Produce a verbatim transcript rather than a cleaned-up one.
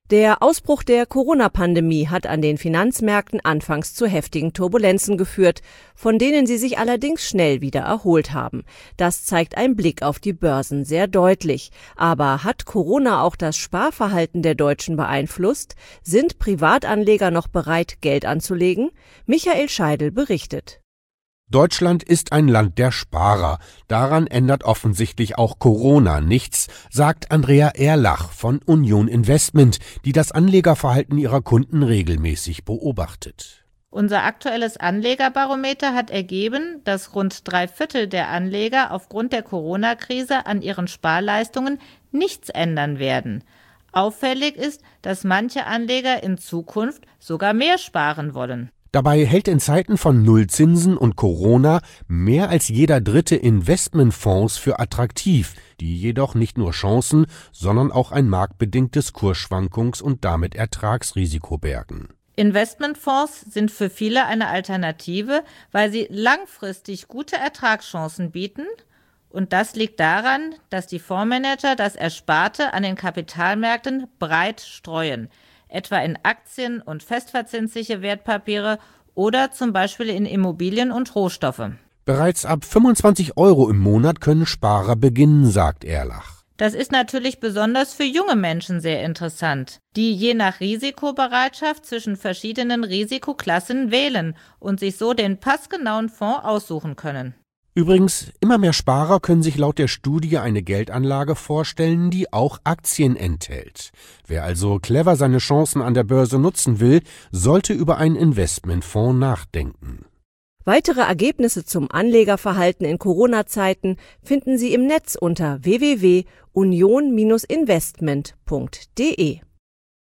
Der Ausbruch der Corona-Pandemie hat an den Finanzmärkten anfangs zu heftigen Turbulenzen geführt, von denen sie sich allerdings schnell wieder erholt haben. Das zeigt ein Blick auf die Börsen sehr deutlich. Aber hat Corona auch das Sparverhalten der Deutschen beeinflusst? Sind Privatanleger noch bereit, Geld anzulegen? Michael Scheidel berichtet. Deutschland ist ein Land der Sparer. Daran ändert offensichtlich auch Corona nichts, sagt Andrea Erlach von Union Investment, die das Anlegerverhalten ihrer Kunden regelmäßig beobachtet. Unser aktuelles Anlegerbarometer hat ergeben, dass rund drei Viertel der Anleger aufgrund der Corona-Krise an ihren Sparleistungen nichts ändern werden. Auffällig ist, dass manche Anleger in Zukunft sogar mehr sparen wollen. Dabei hält in Zeiten von Nullzinsen und Corona mehr als jeder dritte Investmentfonds für attraktiv, die jedoch nicht nur Chancen, sondern auch ein marktbedingtes Kursschwankungs- und damit Ertragsrisiko bergen. Investmentfonds sind für viele eine Alternative, weil sie langfristig gute Ertragschancen bieten. Und das liegt daran, dass die Fondsmanager das Ersparte an den Kapitalmärkten breit streuen, etwa in Aktien und festverzinsliche Wertpapiere oder zum Beispiel in Immobilien und Rohstoffe. Bereits ab fünfundzwanzig Euro im Monat können Sparer beginnen, sagt Erlach. Das ist natürlich besonders für junge Menschen sehr interessant, die je nach Risikobereitschaft zwischen verschiedenen Risikoklassen wählen und sich so den passgenauen Fonds aussuchen können. Übrigens, immer mehr Sparer können sich laut der Studie eine Geldanlage vorstellen, die auch Aktien enthält. Wer also clever seine Chancen an der Börse nutzen will, sollte über einen Investmentfonds nachdenken. Weitere Ergebnisse zum Anlegerverhalten in Corona-Zeiten finden Sie im Netz unter w w w punkt union Bindestrich investment punkt de.